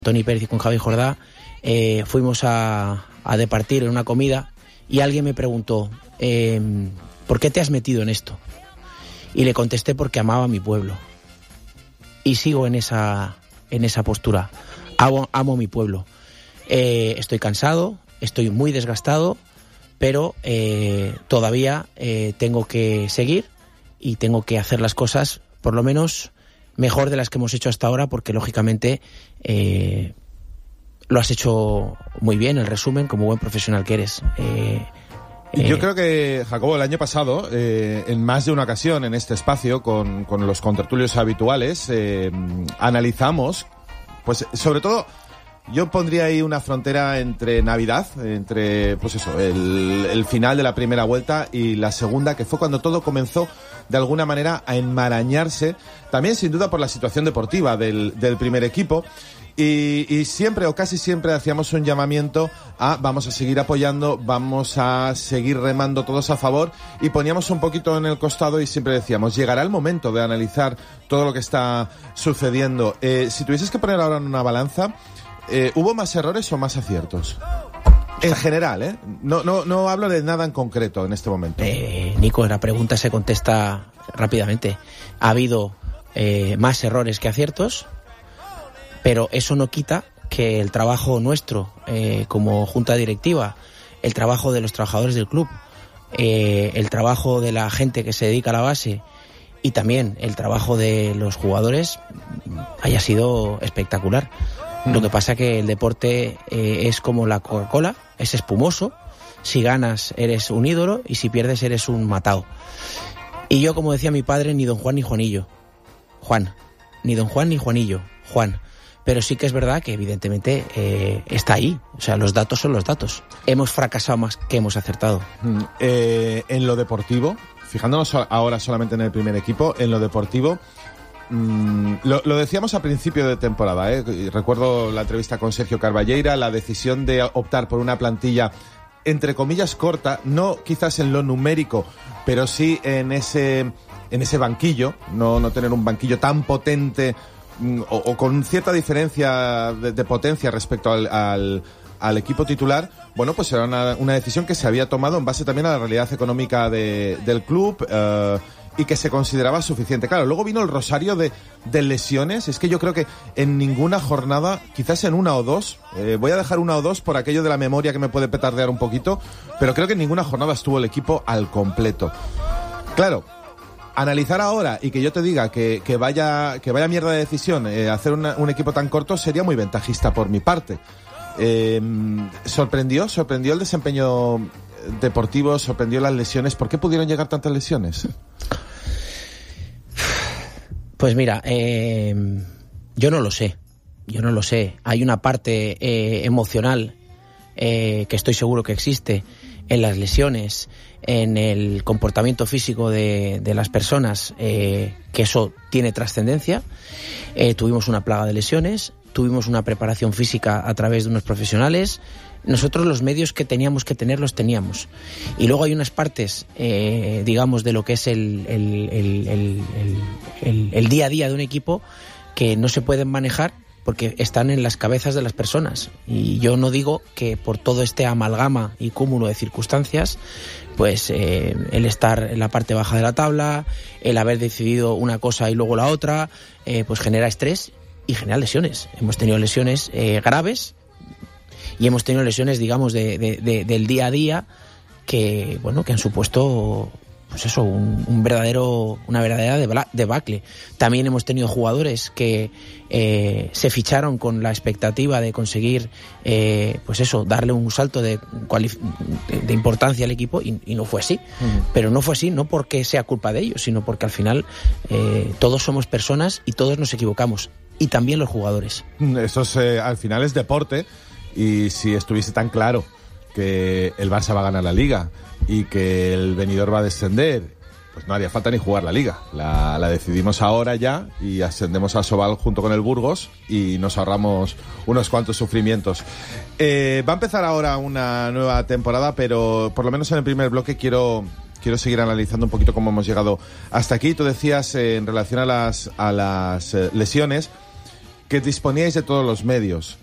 Toni Pérez y con Javi Jordá, fuimos a departir en una comida y alguien me preguntó, ¿por qué te has metido en esto? Y le contesté porque amaba a mi pueblo. Y sigo en esa postura. Amo mi pueblo. Estoy cansado, estoy muy desgastado, pero todavía tengo que seguir y tengo que hacer las cosas, por lo menos mejor de las que hemos hecho hasta ahora, porque lógicamente lo has hecho muy bien, el resumen, como buen profesional que eres. Yo creo que, Jacobo, el año pasado, en más de una ocasión en este espacio, con los contertulios habituales, analizamos, pues sobre todo, yo pondría ahí una frontera entre Navidad, entre, pues eso, el final de la primera vuelta y la segunda, que fue cuando todo comenzó de alguna manera a enmarañarse, también sin duda por la situación deportiva del primer equipo. Y siempre o casi siempre hacíamos un llamamiento a vamos a seguir apoyando, vamos a seguir remando todos a favor, y poníamos un poquito en el costado y siempre decíamos, llegará el momento de analizar todo lo que está sucediendo. Si tuvieses que poner ahora en una balanza, ¿hubo más errores o más aciertos? En general, No hablo de nada en concreto en este momento. Nico, la pregunta se contesta rápidamente. Ha habido más errores que aciertos, pero eso no quita que el trabajo nuestro como junta directiva, el trabajo de los trabajadores del club, el trabajo de la gente que se dedica a la base y también el trabajo de los jugadores haya sido espectacular. Lo que pasa que el deporte es como la Coca-Cola, es espumoso. Si ganas eres un ídolo y si pierdes eres un matao. Y yo, como decía mi padre, ni don Juan ni Juanillo. Juan. Ni don Juan ni Juanillo. Juan. Pero sí que es verdad que evidentemente está ahí. O sea, los datos son los datos. Hemos fracasado más que hemos acertado. En lo deportivo, fijándonos ahora solamente en el primer equipo, en lo deportivo, lo decíamos a principio de temporada, recuerdo la entrevista con Sergio Carballeira, la decisión de optar por una plantilla entre comillas corta, no quizás en lo numérico, pero sí en ese banquillo, no tener un banquillo tan potente o con cierta diferencia de potencia respecto al equipo titular. Bueno, pues era una decisión que se había tomado en base también a la realidad económica del club, y que se consideraba suficiente. Claro, luego vino el rosario de lesiones. Es que yo creo que en ninguna jornada, quizás en una o dos, voy a dejar una o dos por aquello de la memoria que me puede petardear un poquito, pero creo que en ninguna jornada estuvo el equipo al completo. Claro, analizar ahora y que yo te diga que vaya mierda de decisión hacer un equipo tan corto sería muy ventajista por mi parte. Sorprendió el desempeño deportivo, sorprendió las lesiones. ¿Por qué pudieron llegar tantas lesiones? Pues mira, yo no lo sé. Hay una parte emocional que estoy seguro que existe en las lesiones, en el comportamiento físico de las personas, que eso tiene trascendencia. Tuvimos una plaga de lesiones, tuvimos una preparación física a través de unos profesionales. Nosotros los medios que teníamos que tener los teníamos. Y luego hay unas partes, digamos, de lo que es el día a día de un equipo que no se pueden manejar porque están en las cabezas de las personas. Y yo no digo que por todo este amalgama y cúmulo de circunstancias, pues el estar en la parte baja de la tabla, el haber decidido una cosa y luego la otra, pues genera estrés y genera lesiones. Hemos tenido lesiones graves y hemos tenido lesiones, digamos, del día a día que, bueno, que han supuesto, pues eso, una verdadera debacle. También hemos tenido jugadores que se ficharon con la expectativa de conseguir, pues eso, darle un salto de importancia al equipo y no fue así. Pero no fue así, no porque sea culpa de ellos, sino porque al final todos somos personas y todos nos equivocamos. Y también los jugadores. Eso al final es deporte. Y si estuviese tan claro que el Barça va a ganar la Liga y que el Benidorm va a descender, pues no haría falta ni jugar la Liga. La decidimos ahora ya y ascendemos a Sobal junto con el Burgos y nos ahorramos unos cuantos sufrimientos. Va a empezar ahora una nueva temporada, pero por lo menos en el primer bloque quiero seguir analizando un poquito cómo hemos llegado hasta aquí. Tú decías en relación a las lesiones que disponíais de todos los medios.